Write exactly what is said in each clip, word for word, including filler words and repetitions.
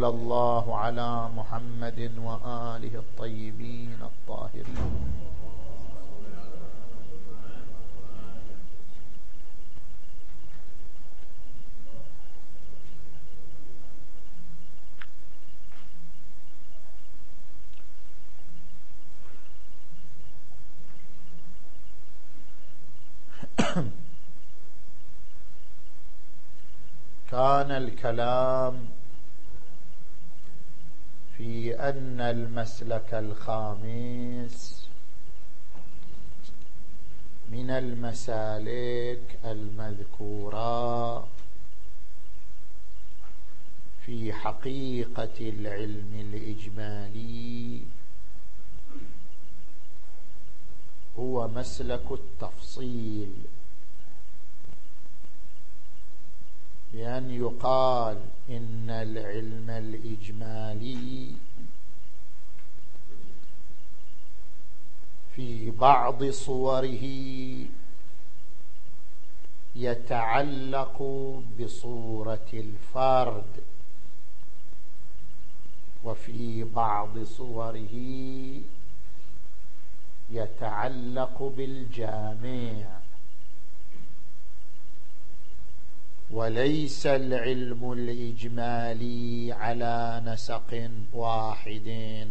وصلى الله على محمد وآله الطيبين الطاهرين. كان الكلام في أن المسلك الخامس من المسالك المذكورة في حقيقة العلم الإجمالي هو مسلك التفصيل، بأن يقال إن العلم الإجمالي في بعض صوره يتعلق بصورة الفرد، وفي بعض صوره يتعلق بالجامع، وليس العلم الإجمالي على نسق واحد.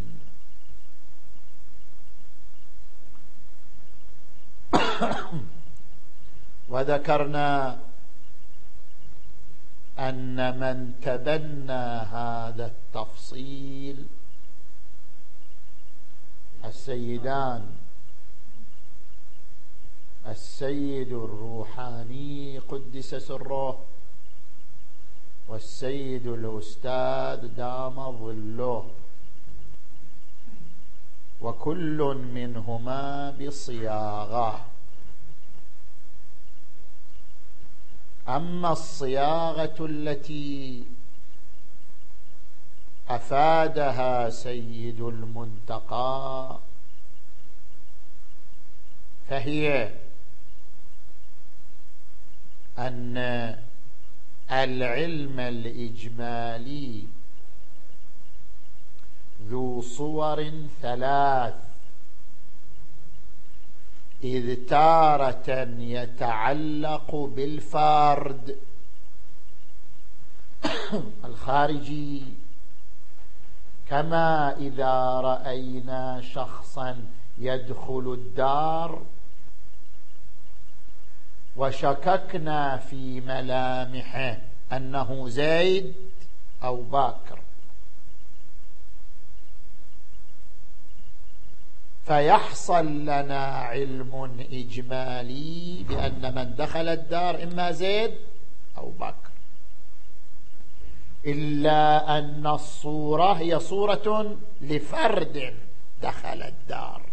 وذكرنا أن من تبنى هذا التفصيل السيدان السيد الروحاني قدس سره والسيد الأستاذ دام ظله، وكل منهما بصياغة. أما الصياغة التي أفادها سيد المنتقى فهي أن العلم الإجمالي ذو صور ثلاث، إذ تارة يتعلق بالفرد الخارجي، كما إذا رأينا شخصا يدخل الدار وشككنا في ملامحه أنه زيد أو باكر، فيحصل لنا علم إجمالي بأن من دخل الدار إما زيد أو باكر، إلا أن الصورة هي صورة لفرد دخل الدار.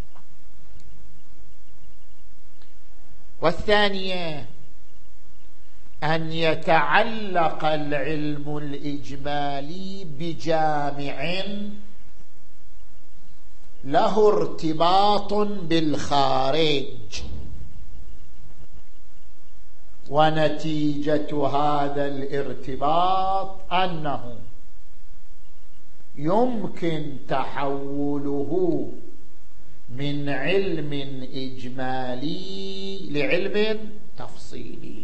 والثانية أن يتعلق العلم الإجمالي بجامع له ارتباط بالخارج، ونتيجة هذا الارتباط أنه يمكن تحوله من علم إجمالي لعلم تفصيلي،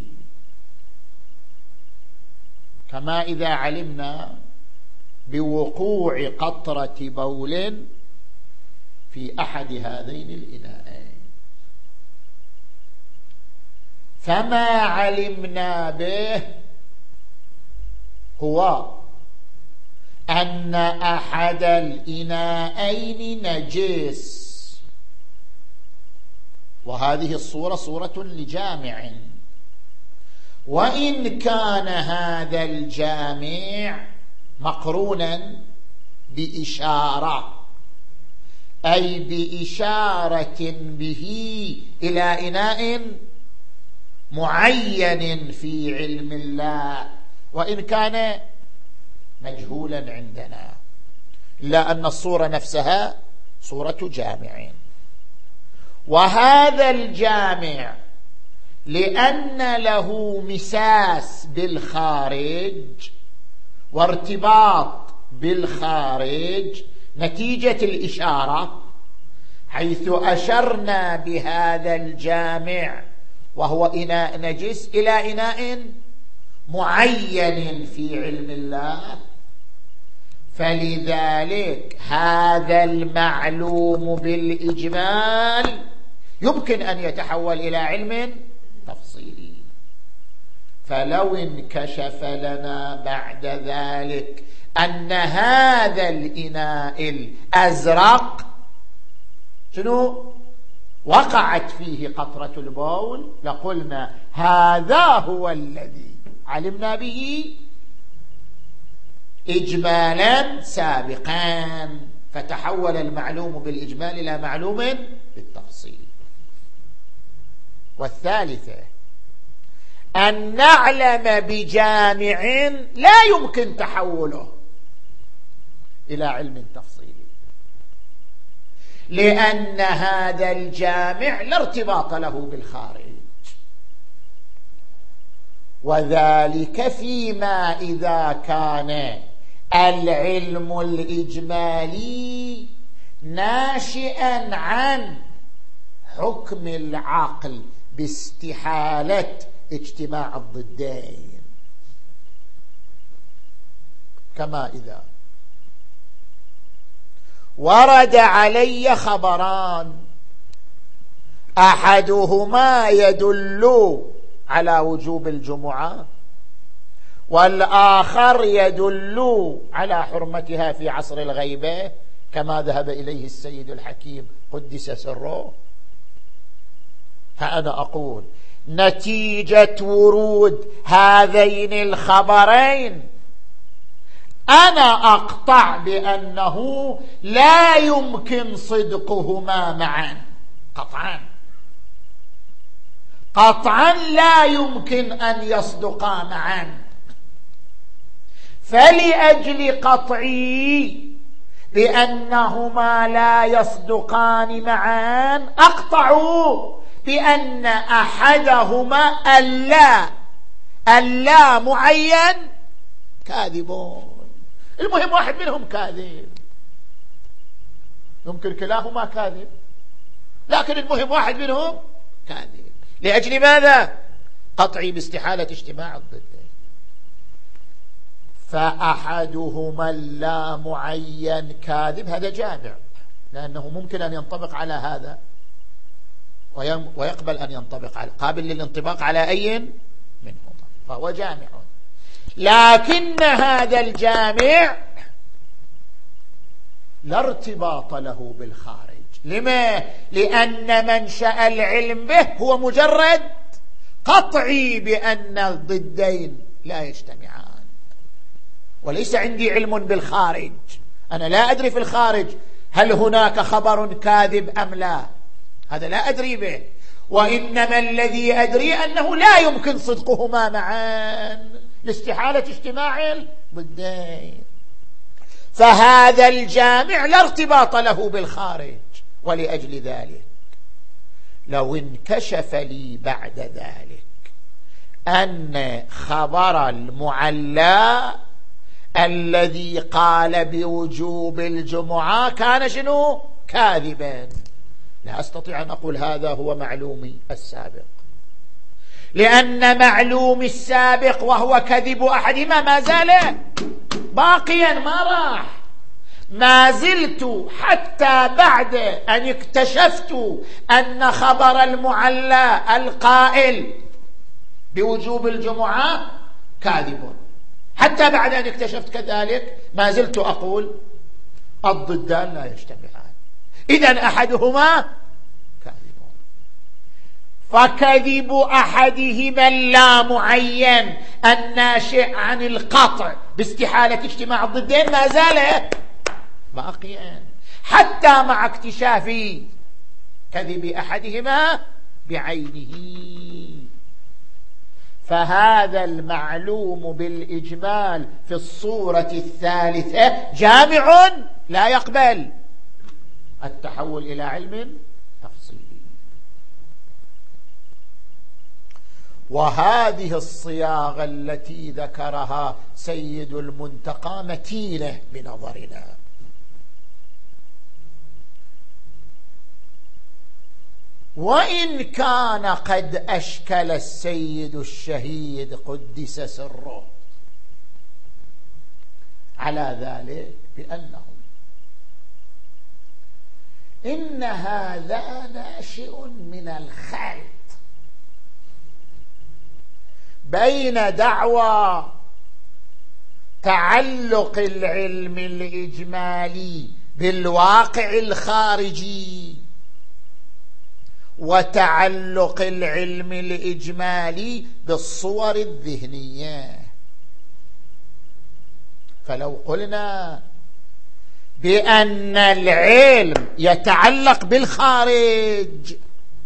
كما إذا علمنا بوقوع قطرة بول في أحد هذين الإناءين، فما علمنا به هو أن أحد الإناءين نجس، وهذه الصورة صورة لجامع، وإن كان هذا الجامع مقرونا بإشارة، أي بإشارة به إلى إناء معين في علم الله، وإن كان مجهولا عندنا، إلا أن الصورة نفسها صورة جامع. وهذا الجامع لأن له مساس بالخارج وارتباط بالخارج نتيجة الإشارة، حيث أشرنا بهذا الجامع وهو إناء نجس إلى إناء معين في علم الله، فلذلك هذا المعلوم بالإجمال يمكن أن يتحول إلى علم تفصيلي. فلو انكشف لنا بعد ذلك أن هذا الإناء الأزرق شنو وقعت فيه قطرة البول، لقلنا هذا هو الذي علمنا به إجمالا سابقا، فتحول المعلوم بالإجمال إلى معلوم بالتفصيل. والثالثة أن نعلم بجامع لا يمكن تحوله إلى علم تفصيلي، لأن هذا الجامع لا ارتباط له بالخارج، وذلك فيما إذا كان العلم الإجمالي ناشئا عن حكم العقل باستحالة اجتماع الضدين، كما إذا ورد علي خبران أحدهما يدل على وجوب الجمعة والآخر يدل على حرمتها في عصر الغيبة كما ذهب إليه السيد الحكيم قدس سره، فأنا أقول نتيجة ورود هذين الخبرين أنا أقطع بأنه لا يمكن صدقهما معا، قطعا قطعا لا يمكن أن يصدقا معا. فلأجل قطعي بأنهما لا يصدقان معا أقطع بأن أحدهما اللا اللا معين كاذبون. المهم واحد منهم كاذب، يمكن كلاهما كاذب، لكن المهم واحد منهم كاذب. لأجل ماذا؟ قطعي باستحالة اجتماع الضدين. فأحدهما اللا معين كاذب، هذا جامع، لأنه ممكن أن ينطبق على هذا ويقبل أن ينطبق على قابل للانطباق على أي منهما، فهو جامع. لكن هذا الجامع لا ارتباط له بالخارج. لما؟ لأن منشأ العلم به هو مجرد قطعي بأن الضدين لا يجتمعان، وليس عندي علم بالخارج. أنا لا أدري في الخارج هل هناك خبر كاذب أم لا، هذا لا أدري به، وإنما الذي أدري أنه لا يمكن صدقهما معا لاستحالة اجتماع الضدين. فهذا الجامع لا ارتباط له بالخارج. ولأجل ذلك لو انكشف لي بعد ذلك أن خبر المعلى الذي قال بوجوب الجمعة كان شنو؟ كاذبا، لا أستطيع أن أقول هذا هو معلومي السابق، لأن معلومي السابق وهو كذب أحدهما ما زال باقيا، ما راح، ما زلت حتى بعد أن اكتشفت أن خبر المعلى القائل بوجوب الجمعة كاذب، حتى بعد أن اكتشفت كذلك ما زلت أقول الضدان لا يجتمعان، إذن أحدهما كاذب. فكذب أحدهما اللا معين الناشئ عن القطع باستحالة اجتماع الضدين ما زال باقيا حتى مع اكتشاف كذب أحدهما بعينه. فهذا المعلوم بالإجمال في الصورة الثالثة جامع لا يقبل التحول إلى علم تفصيلي. وهذه الصياغة التي ذكرها سيد المنتقى متينة بنظرنا. وإن كان قد أشكل السيد الشهيد قدس سره على ذلك بأنه إن هذا ناشئ من الخلط بين دعوى تعلق العلم الإجمالي بالواقع الخارجي وتعلق العلم الإجمالي بالصور الذهنية. فلو قلنا بأن العلم يتعلق بالخارج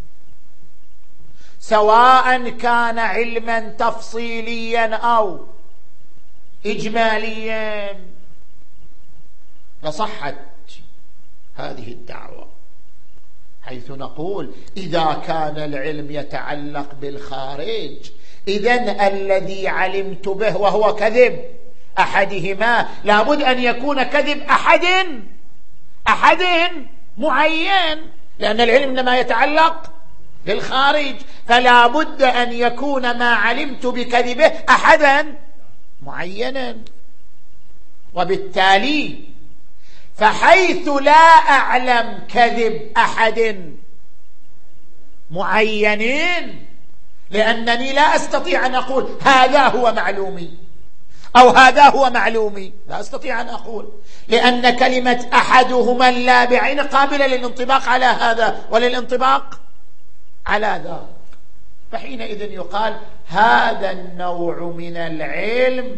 سواء كان علما تفصيليا أو إجماليا لصحت هذه الدعوة، حيث نقول إذا كان العلم يتعلق بالخارج إذن الذي علمت به وهو كذب أحدهما لابد أن يكون كذب أحد أحد معين، لأن العلم إنما يتعلق بالخارج، فلا بد أن يكون ما علمت بكذبه أحدا معينا. وبالتالي فحيث لا أعلم كذب أحد معين، لأنني لا أستطيع أن أقول هذا هو معلومي أو هذا هو معلومي، لا أستطيع أن أقول، لأن كلمة أحدهما لا بعين قابلة للانطباق على هذا وللانطباق على ذاك. فحينئذ يقال هذا النوع من العلم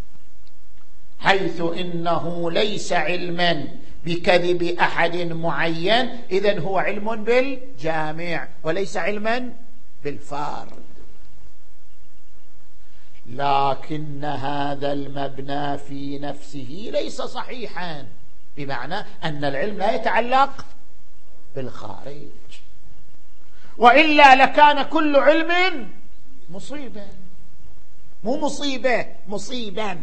حيث إنه ليس علما بكذب أحد معين إذن هو علم بالجامع وليس علما بالفارد. لكن هذا المبنى في نفسه ليس صحيحا، بمعنى أن العلم لا يتعلق بالخارج، وإلا لكان كل علم مصيبا، مو مصيبة مصيبا.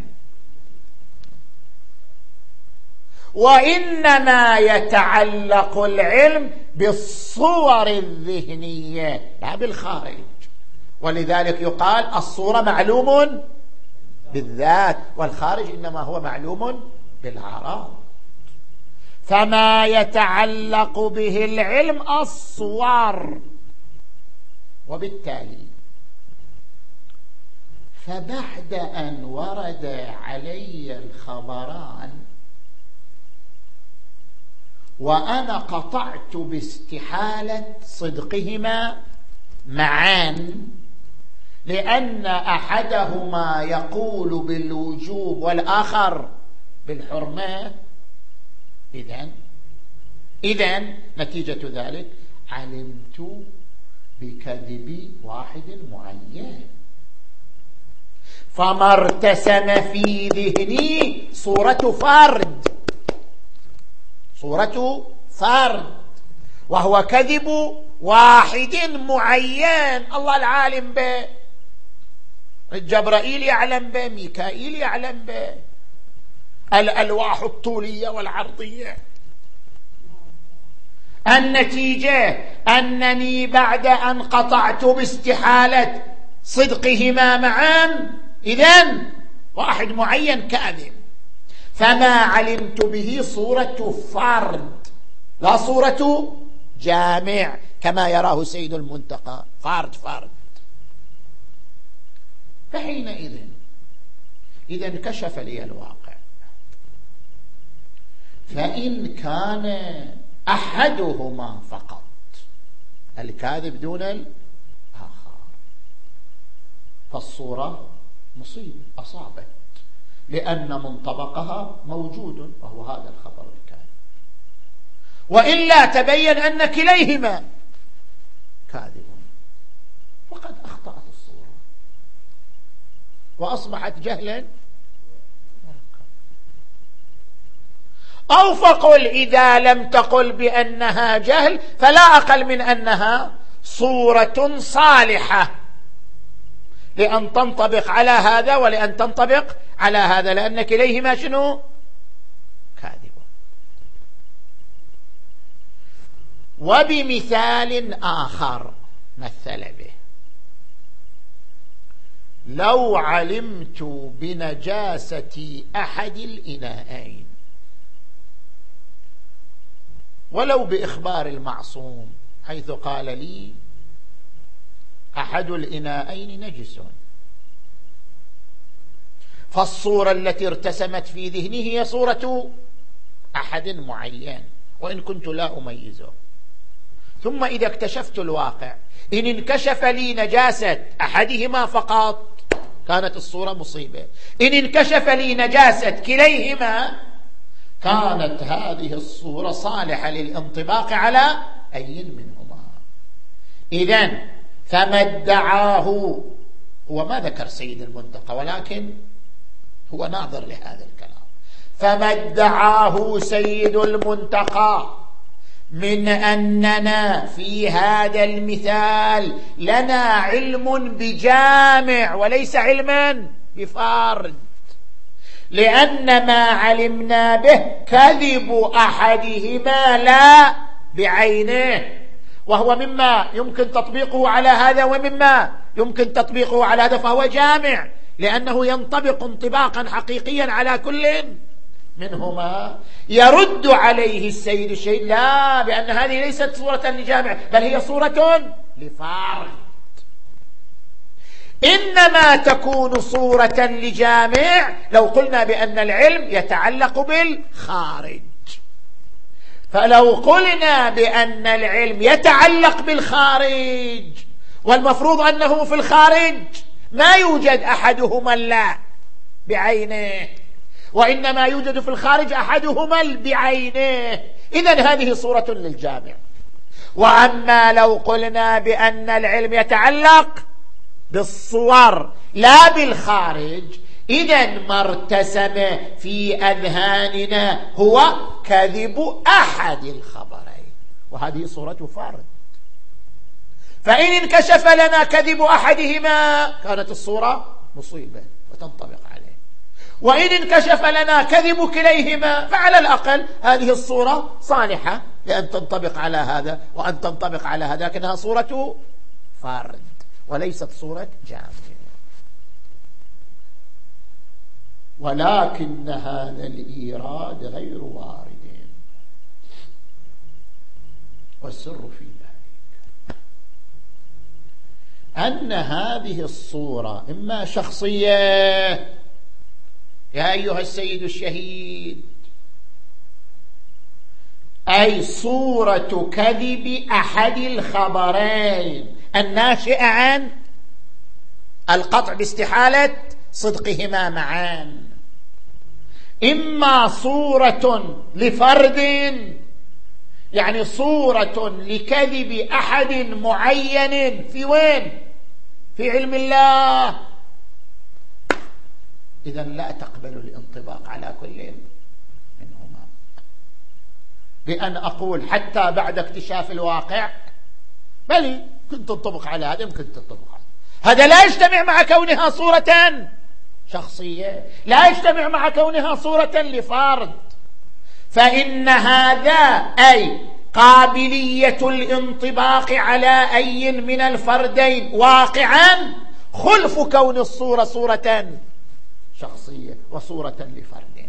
وإنما يتعلق العلم بالصور الذهنية لا بالخارج، ولذلك يقال الصورة معلوم بالذات والخارج إنما هو معلوم بالأعراض. فما يتعلق به العلم الصور. وبالتالي فبعد أن ورد علي الخبران وأنا قطعت باستحالة صدقهما معا، لأن أحدهما يقول بالوجوب والآخر بالحرمة، إذن إذن نتيجة ذلك علمت بكذب واحد معين، فما ارتسم في ذهني صورة فرد صورة فرد وهو كذب واحد معين الله العالم به، جبرائيل يعلم به، ميكائيل يعلم به، الألواح الطولية والعرضية. النتيجة أنني بعد أن قطعت باستحالة صدقهما معا إذن واحد معين كاذب، فما علمت به صورة فرد لا صورة جامع كما يراه سيد المنتقى، فرد فرد. فحينئذ إذا انكشف لي الواقع، فإن كان أحدهما فقط الكاذب دون الآخر فالصورة مصيبة أصابت، لأن منطبقها موجود وهو هذا الخبر الكاذب، وإلا تبين أن كليهما كاذب، فقد أخطأت الصورة وأصبحت جهلا. أو فقل إذا لم تقل بأنها جهل فلا أقل من أنها صورة صالحة لأن تنطبق على هذا ولأن تنطبق على هذا، لأن كليهما شنو؟ كاذب. وبمثال آخر مثل به: لو علمت بنجاسة أحد الإناءين، ولو بإخبار المعصوم حيث قال لي أحد الإناءين نجس، فالصورة التي ارتسمت في ذهني هي صورة أحد معين وإن كنت لا أميزه. ثم إذا اكتشفت الواقع، إن انكشف لي نجاسة أحدهما فقط كانت الصورة مصيبة، إن انكشف لي نجاسة كليهما كانت هذه الصورة صالحة للانطباق على أي منهما. إذن فما ادعاه، هو ما ذكر سيد المنتقى ولكن هو ناظر لهذا الكلام، فما ادعاه سيد المنتقى من أننا في هذا المثال لنا علم بجامع وليس علما بفرد، لأن ما علمنا به كذب أحدهما لا بعينه، وهو مما يمكن تطبيقه على هذا ومما يمكن تطبيقه على هذا، فهو جامع لأنه ينطبق انطباقا حقيقيا على كل منهما. يرد عليه السيد الشهيد لا، بأن هذه ليست صورة لجامع بل هي صورة لفرد، إنما تكون صورة لجامع لو قلنا بأن العلم يتعلق بالخارج. فلو قلنا بأن العلم يتعلق بالخارج والمفروض أنه في الخارج ما يوجد أحدهما لا بعينه، وإنما يوجد في الخارج أحدهما بعينه، إذن هذه صورة للجامع. وأما لو قلنا بأن العلم يتعلق بالصور لا بالخارج، إذن ما ارتسم في أذهاننا هو كذب أحد الخبرين، وهذه صورة فرد. فإن انكشف لنا كذب أحدهما كانت الصورة مصيبة وتنطبق عليه، وإن انكشف لنا كذب كليهما فعلى الأقل هذه الصورة صالحة لأن تنطبق على هذا وأن تنطبق على هذا، لكنها صورة فرد وليست صورة جامع. ولكن هذا الإيراد غير وارد، والسر في ذلك أن هذه الصورة إما شخصية يا أيها السيد الشهيد، أي صورة كذب أحد الخبرين الناشئة عن القطع باستحالة صدقهما معا، إما صورة لفرد يعني صورة لكذب أحد معين في وين؟ في علم الله، إذن لا تقبل الانطباق على كل منهما. بأن أقول حتى بعد اكتشاف الواقع بل كنت تنطبق على هذا يمكن تنطبق على هذا، لا يجتمع مع كونها صورة شخصية، لا يجتمع مع كونها صورة لفرد. فإن هذا أي قابلية الانطباق على أي من الفردين واقعا خلف كون الصورة صورة شخصية وصورة لفرد.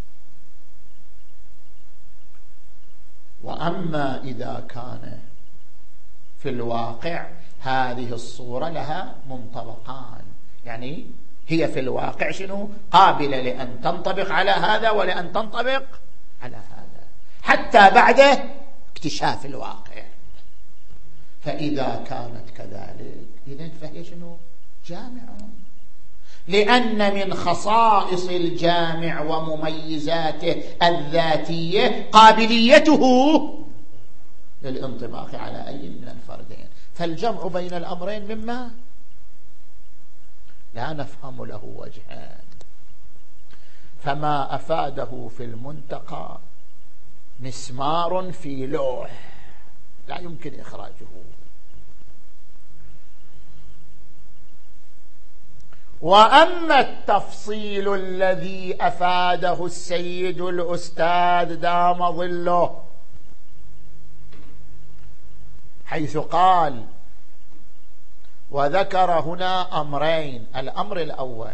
وأما إذا كان في الواقع هذه الصورة لها منطبقان، يعني هي في الواقع شنو؟ قابلة لأن تنطبق على هذا ولأن تنطبق على هذا حتى بعد اكتشاف الواقع. فإذا كانت كذلك إذن فهي شنو؟ جامع، لأن من خصائص الجامع ومميزاته الذاتية قابليته للانطباق على أي من الفردين. فالجمع بين الأمرين مما لا نفهم له وجهان، فما أفاده في المنتقى مسمار في لوح لا يمكن إخراجه. وأما التفصيل الذي أفاده السيد الأستاذ دام ظله، حيث قال وذكر هنا أمرين: الأمر الأول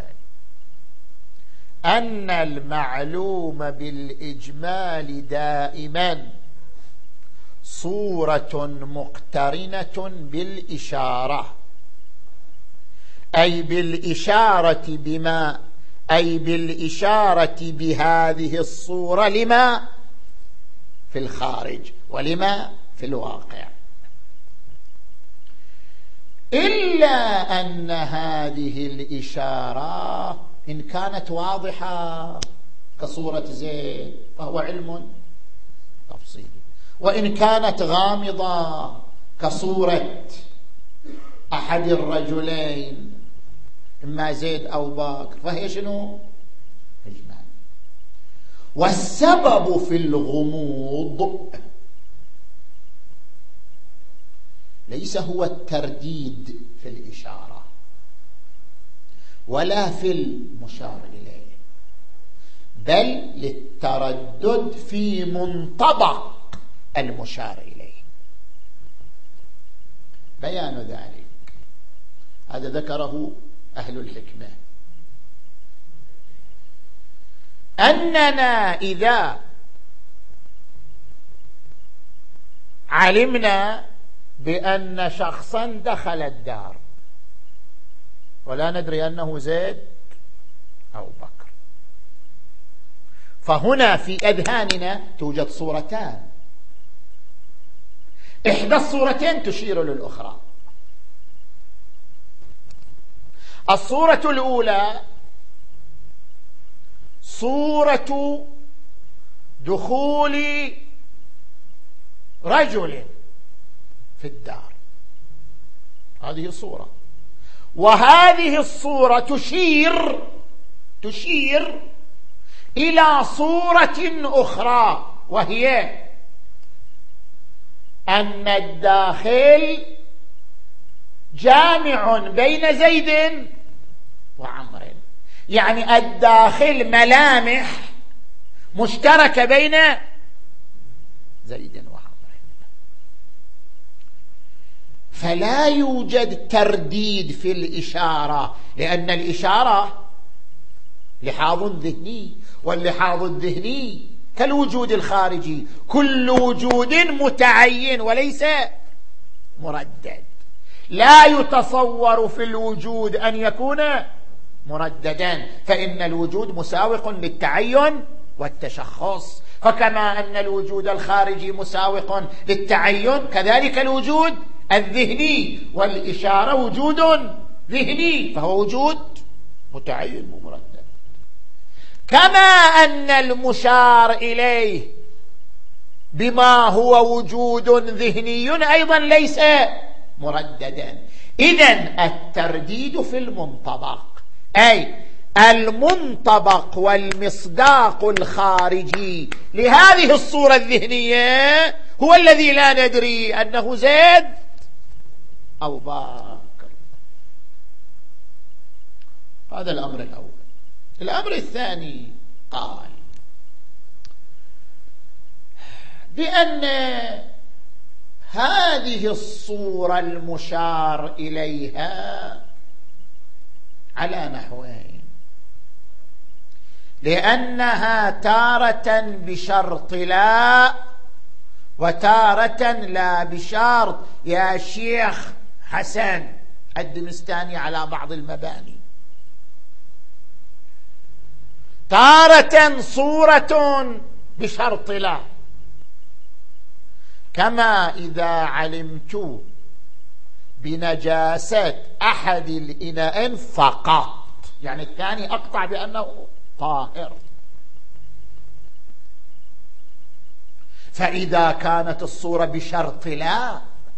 أن المعلوم بالإجمال دائما صورة مقترنة بالإشارة، أي بالإشارة بما أي بالإشارة بهذه الصورة لما في الخارج ولما في الواقع، إلا أن هذه الإشارة إن كانت واضحة كصورة زيد فهو علم تفصيلي، وإن كانت غامضة كصورة أحد الرجلين إما زيد أو بكر فهي شنو؟ إجمال. والسبب في الغموض ليس هو الترديد في الإشارة ولا في المشار إليه، بل للتردد في منطبق المشار إليه. بيان ذلك هذا ذكره أهل الحكمة، أننا إذا علمنا بأن شخصا دخل الدار ولا ندري أنه زيد أو بكر، فهنا في أذهاننا توجد صورتان، إحدى الصورتين تشير للأخرى. الصورة الأولى صورة دخول رجل في الدار، هذه صورة، وهذه الصورة تشير تشير إلى صورة أخرى، وهي أن الداخل جامع بين زيد وعمر، يعني الداخل ملامح مشتركة بين زيد وعمر، فلا يوجد ترديد في الإشارة، لأن الإشارة لحاظ ذهني، واللحاظ الذهني كالوجود الخارجي، كل وجود متعين وليس مردد، لا يتصور في الوجود أن يكون مرددا، فإن الوجود مساوق للتعين والتشخص، فكما أن الوجود الخارجي مساوق للتعين كذلك الوجود الذهني، والإشارة وجود ذهني فهو وجود متعين ومردد، كما أن المشار إليه بما هو وجود ذهني أيضا ليس مرددا. إذن الترديد في المنطبق، أي المنطبق والمصداق الخارجي لهذه الصورة الذهنية هو الذي لا ندري أنه زيد أو بكر. هذا الأمر الأول. الأمر الثاني قال بأن هذه الصورة المشار إليها على نحوين، لأنها تارة بشرط لا وتارة لا بشرط. يا شيخ حسن الدمستاني على بعض المباني، تارة صورة بشرط لا، كما إذا علمت بنجاسة أحد الإناءين فقط، يعني الثاني أقطع بأنه طاهر، فإذا كانت الصورة بشرط لا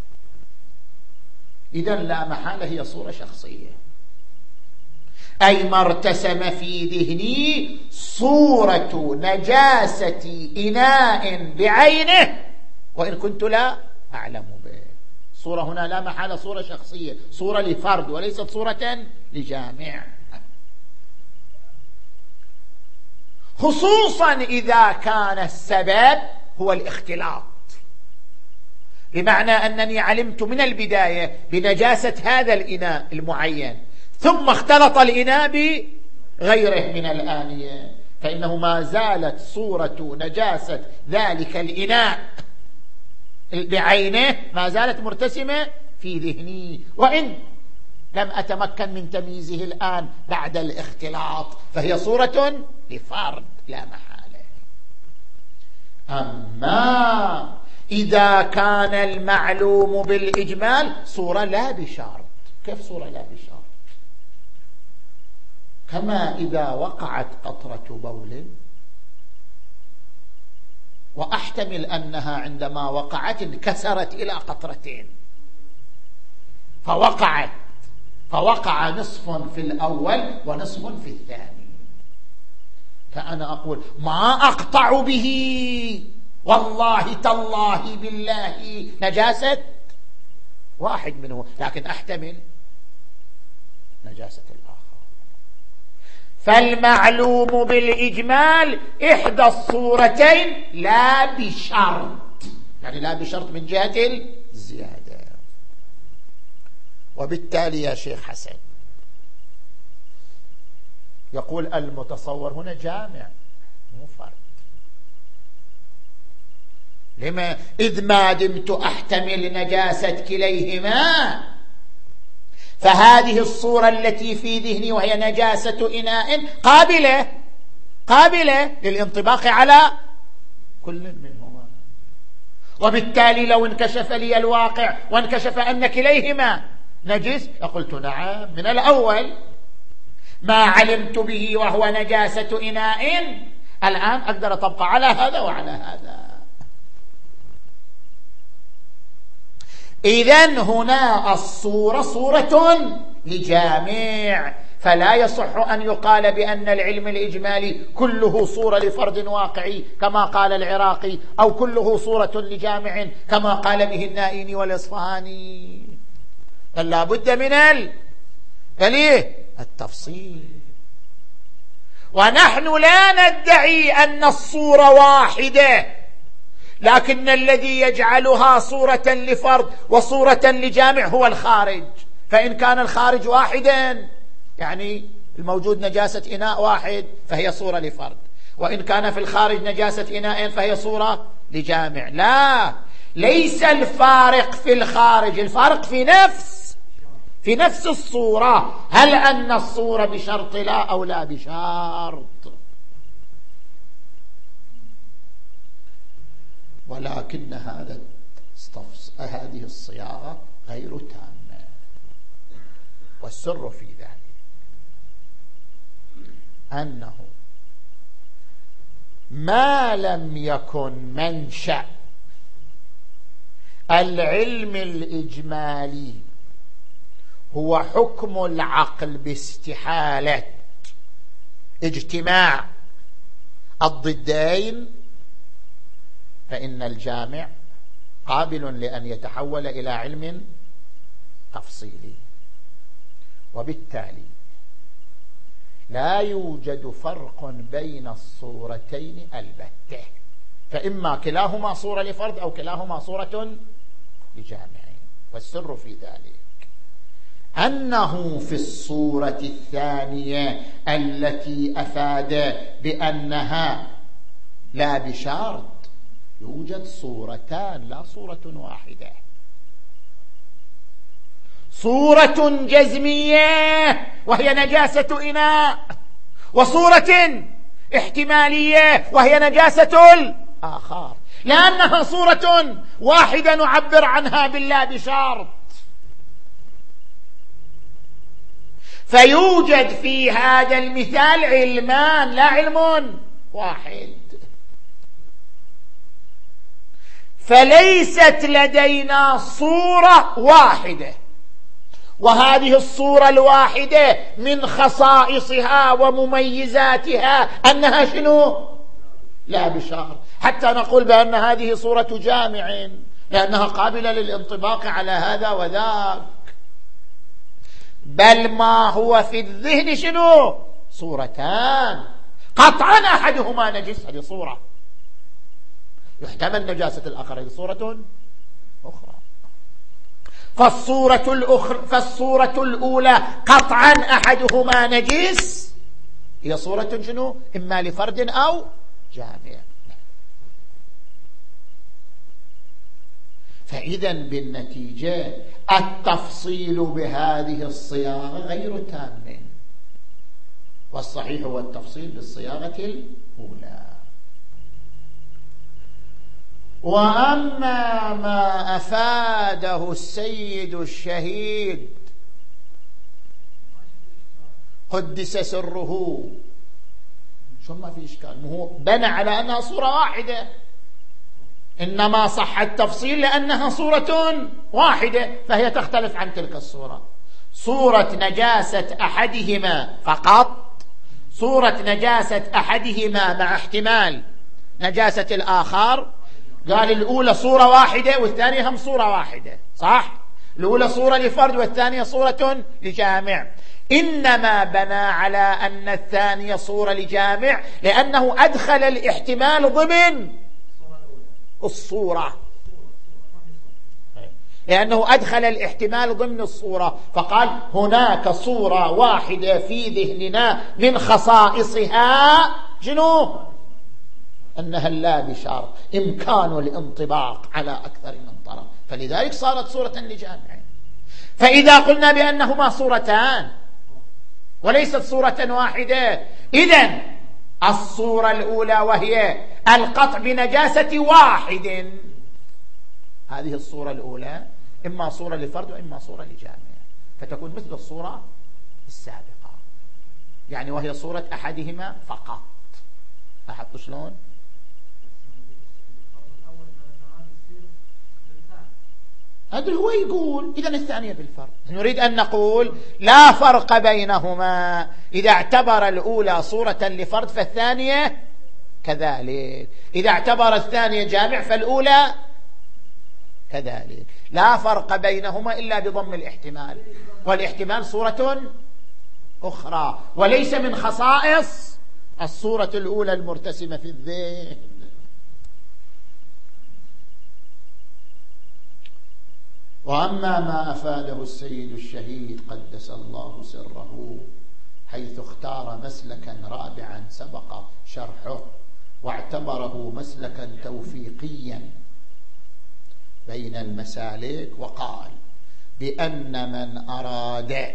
إذن لا محالة هي صورة شخصية، أي ما ارتسم في ذهني صورة نجاسة إناء بعينه وإن كنت لا أعلم به. صورة هنا لا محالة صورة شخصية، صورة لفرد وليست صورة لجامع. خصوصا إذا كان السبب هو الاختلاط، بمعنى أنني علمت من البداية بنجاسة هذا الإناء المعين، ثم اختلط الإناء بغيره من الآنية، فإنه ما زالت صورة نجاسة ذلك الإناء بعينه ما زالت مرتسمة في ذهني، وإن لم أتمكن من تمييزه الآن بعد الاختلاط، فهي صورة لفرد لا محالة. أما إذا كان المعلوم بالإجمال صورة لا بشرط. كيف صورة لا بشرط؟ كما إذا وقعت قطرة بول وأحتمل أنها عندما وقعت انكسرت إلى قطرتين، فوقعت فوقع نصف في الأول ونصف في الثاني، فأنا أقول ما أقطع به والله تالله بالله نجاسة واحد منه، لكن أحتمل نجاسة الآخر. فالمعلوم بالإجمال إحدى الصورتين لا بشرط، يعني لا بشرط من جهة الزيادة. وبالتالي يا شيخ حسن يقول المتصور هنا جامع مو فرد. لما؟ إذ ما دمت أحتمل نجاسة كليهما، فهذه الصورة التي في ذهني وهي نجاسة إناء قابلة قابلة للانطباق على كل منهما، وبالتالي لو انكشف لي الواقع وانكشف أن كليهما نجس لقلت نعم من الأول ما علمت به وهو نجاسة إناء، الآن أقدر أطبق على هذا وعلى هذا. إذن هنا الصورة صورة لجامع، فلا يصح أن يقال بأن العلم الإجمالي كله صورة لفرد واقعي كما قال العراقي، أو كله صورة لجامع كما قال به النائيني والإصفهاني، بل لا بد من التفصيل. ونحن لا ندعي أن الصورة واحدة، لكن الذي يجعلها صورة لفرد وصورة لجامع هو الخارج، فإن كان الخارج واحدا يعني الموجود نجاسة إناء واحد فهي صورة لفرد، وإن كان في الخارج نجاسة إناء فهي صورة لجامع. لا، ليس الفارق في الخارج، الفارق في نفس في نفس الصورة. هل أن الصورة بشرط لا أو لا بشرط؟ ولكن هذا هذه الصياغة غير تامة، والسر في ذلك أنه ما لم يكن منشأ العلم الإجمالي هو حكم العقل باستحالة اجتماع الضدين، فإن الجامع قابل لأن يتحول إلى علم تفصيلي، وبالتالي لا يوجد فرق بين الصورتين البتة، فإما كلاهما صورة لفرد أو كلاهما صورة لجامع. والسر في ذلك أنه في الصورة الثانية التي أفاد بأنها لا بشرط يوجد صورتان لا صورة واحدة، صورة جزمية وهي نجاسة إناء، وصورة احتمالية وهي نجاسة الآخر، لأنها صورة واحدة نعبر عنها باللا بشرط. فيوجد في هذا المثال علمان لا علم واحد، فليست لدينا صورة واحدة، وهذه الصورة الواحدة من خصائصها ومميزاتها أنها شنو؟ لا بشرط، حتى نقول بأن هذه صورة جامع لأنها قابلة للانطباق على هذا وذاك، بل ما هو في الذهن شنو؟ صورتان، قطعا أحدهما نجس، هذه صورة، يحتمل نجاسة الآخر، هذه صورة أخرى. فالصورة الأخرى فالصورة الأولى قطعا أحدهما نجس هي صورة شنو؟ إما لفرد أو جامع. فإذا بالنتيجة التفصيل بهذه الصياغة غير تام، والصحيح هو التفصيل بالصياغة الأولى. وأما ما أفاده السيد الشهيد قدس سره، شو ما في إشكال، هو بنى على أنها صورة واحدة، إنما صح التفصيل لأنها صورة واحدة، فهي تختلف عن تلك الصورة. صورة نجاسة أحدهما فقط، صورة نجاسة أحدهما مع احتمال نجاسة الآخر. قال الأولى صورة واحدة والثانية هم صورة واحدة، صح؟ الأولى صورة لفرد والثانية صورة لجامع. إنما بنى على أن الثانية صورة لجامع لأنه أدخل الاحتمال ضمن الصورة، لأنه أدخل الاحتمال ضمن الصورة، فقال هناك صورة واحدة في ذهننا من خصائصها شنو؟ أنها لا بشرط إمكان الانطباق على أكثر من طرف، فلذلك صارت صورة لجامع. فإذا قلنا بأنهما صورتان وليست صورة واحدة، إذن الصورة الأولى وهي القطع بنجاسة واحد، هذه الصورة الأولى إما صورة لفرد وإما صورة لجامع، فتكون مثل الصورة السابقة، يعني وهي صورة أحدهما فقط. لاحظتوا شلون؟ هذا هو يقول إذن الثانية بالفرد. نريد أن نقول لا فرق بينهما، إذا اعتبر الأولى صورة لفرد فالثانية كذلك، إذا اعتبر الثانية جامع فالأولى كذلك، لا فرق بينهما إلا بضم الاحتمال، والاحتمال صورة أخرى وليس من خصائص الصورة الأولى المرتسمة في الذهن. وأما ما أفاده السيد الشهيد قدس الله سره حيث اختار مسلكا رابعا سبق شرحه واعتبره مسلكا توفيقيا بين المسالك، وقال بأن من أراد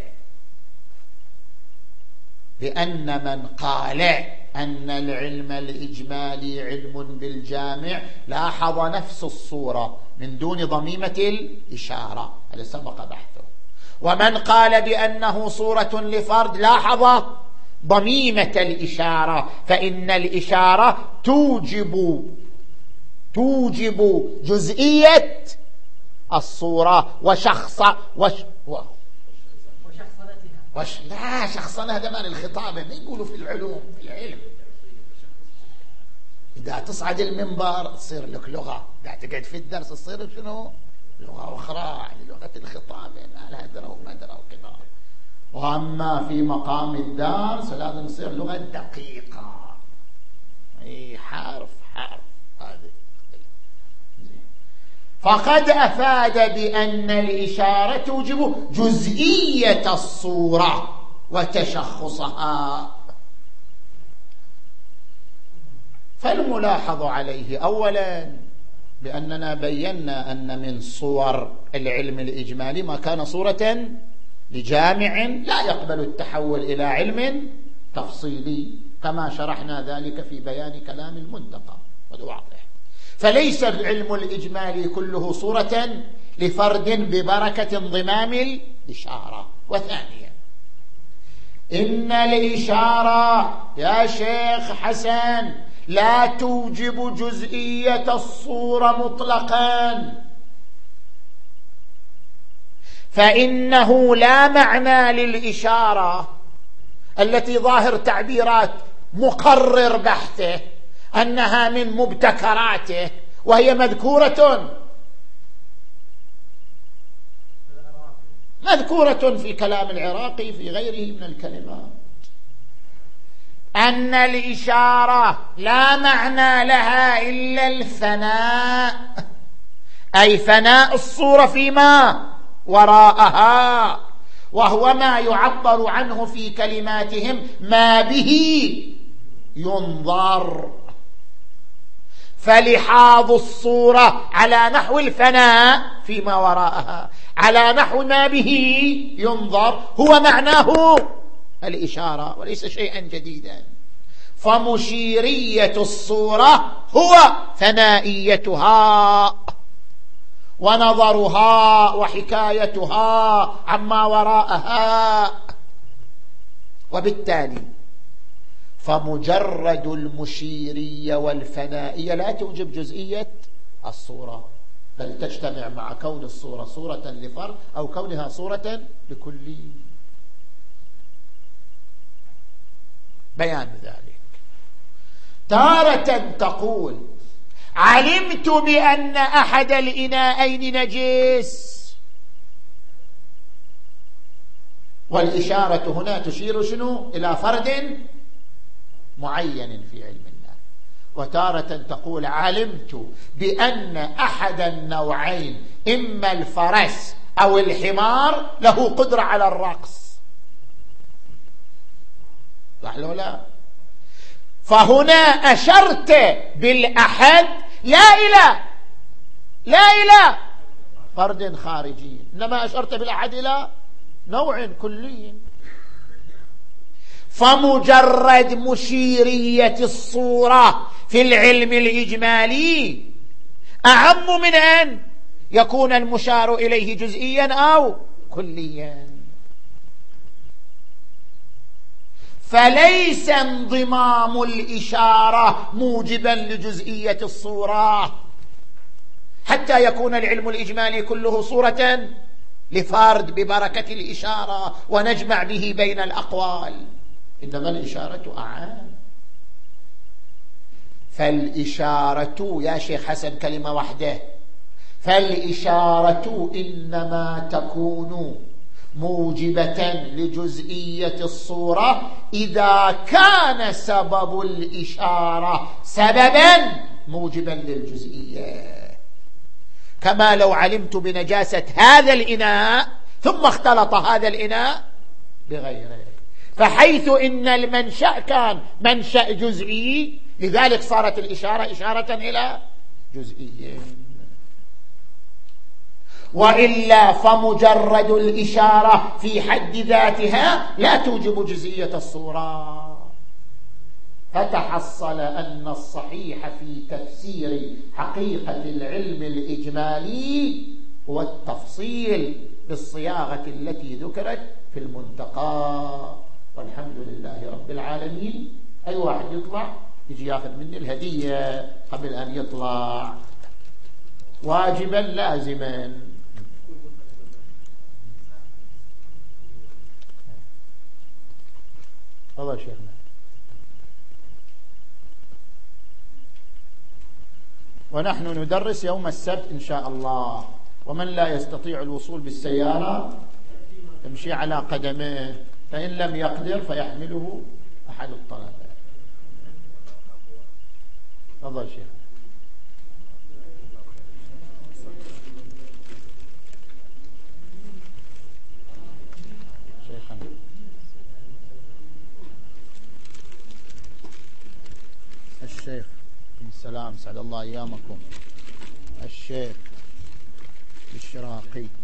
بأن من قال أن العلم الإجمالي علم بالجامع لاحظ نفس الصورة من دون ضميمة الإشارة، هذا سبق بحثه. ومن قال بأنه صورة لفرد لاحظ ضميمة الإشارة، فإن الإشارة توجب توجب جزئية الصورة وشخص وش و... وش... لا شخصنها هذا معنى الخطابة، ما يقولوا في العلوم في العلم. إذا تصعد المنبر تصير لك لغة، إذا تقعد في الدرس تصير شنو؟ لغة أخرى، يعني لغة الخطابة ما لها درى وما درى وكذا. وأما في مقام الدرس لازم تصير لغة دقيقة، أي حرف حرف. هذه فقد أفاد بأن الإشارة توجب جزئية الصورة وتشخصها. فالملاحظ عليه أولا بأننا بينا أن من صور العلم الإجمالي ما كان صورة لجامع لا يقبل التحول إلى علم تفصيلي، كما شرحنا ذلك في بيان كلام المنتقى، وهذا واضح. فليس العلم الإجمالي كله صورة لفرد ببركة انضمام الإشارة. وثانيا إن الإشارة يا شيخ حسن لا توجب جزئية الصورة مطلقا، فإنه لا معنى للإشارة التي ظاهر تعبيرات مقرر بحثه أنها من مبتكراته، وهي مذكورة مذكورة في كلام العراقي في غيره من الكلمات. أن الإشارة لا معنى لها إلا الفناء، أي فناء الصورة فيما وراءها، وهو ما يعبر عنه في كلماتهم ما به ينظر. فلحاظ الصورة على نحو الفناء فيما وراءها على نحو ما به ينظر هو معناه الإشارة وليس شيئا جديدا. فمشيرية الصورة هو ثنائيتها ونظرها وحكايتها عما وراءها. وبالتالي فمجرد المشيرية والفنائية لا توجب جزئية الصورة، بل تجتمع مع كون الصورة صورة لفرد أو كونها صورة لكلي. بيان ذلك. تارة تقول علمت بأن أحد الإناءين نجس، والإشارة هنا تشير شنو؟ إلى فرد معين في علم الله. وتارة تقول علمت بأن أحد النوعين إما الفرس أو الحمار له قدرة على الرقص، صح لو لا؟ فهنا أشرت بالأحد لا إلى لا إلى فرد خارجي، إنما أشرت بالأحد إلى نوع كلي. فمجرد مشيرية الصورة في العلم الإجمالي أعم من أن يكون المشار إليه جزئيا أو كليا. فليس انضمام الإشارة موجبا لجزئية الصورة حتى يكون العلم الإجمالي كله صورة لفرد ببركة الإشارة ونجمع به بين الأقوال، إنما الإشارة أعام. فالإشارة يا شيخ حسن كلمة واحدة، فالإشارة إنما تكون موجبة لجزئية الصورة إذا كان سبب الإشارة سببا موجبا للجزئية. كما لو علمت بنجاسة هذا الإناء ثم اختلط هذا الإناء بغيره، فحيث إن المنشأ كان منشأ جزئي لذلك صارت الإشارة إشارة إلى جزئية. وإلا فمجرد الإشارة في حد ذاتها لا توجب جزئية الصورة. فتحصل أن الصحيح في تفسير حقيقة العلم الإجمالي هو التفصيل بالصياغة التي ذكرت في المنتقى. والحمد لله رب العالمين. أي واحد يطلع يجي ياخذ مني الهدية قبل أن يطلع، واجبا لازما. الله شيخنا. ونحن ندرس يوم السبت إن شاء الله، ومن لا يستطيع الوصول بالسيارة يمشي على قدمه، فإن لم يقدر فيحمله أحد الطلبة. تفضل شيخ. شيخنا الشيخ السلام، سعد الله أيامكم. الشيخ الشراقي.